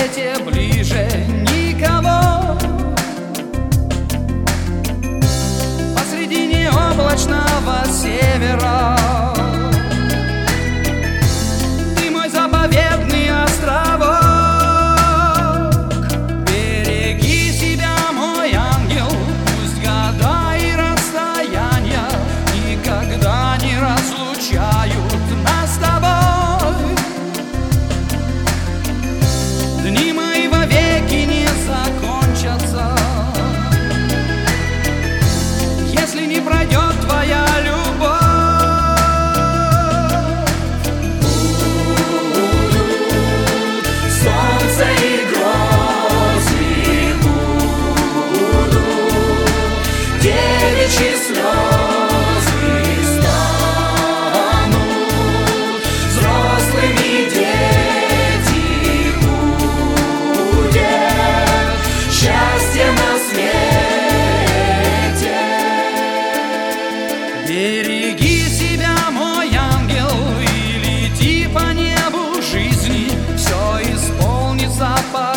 свете ближе никого. Посреди необлачного севера ты мой заповедный островок. Береги себя, мой ангел, пусть года и расстояния никогда не разлучают нас с тобой. Дни мои вовеки не закончатся, если не пройдет твоя любовь. Будут солнце и грозы, будут девичьи слезы, станут взрослыми дети, будет счастье на свете. Береги себя, мой ангел, и лети по небу жизни, все исполнится по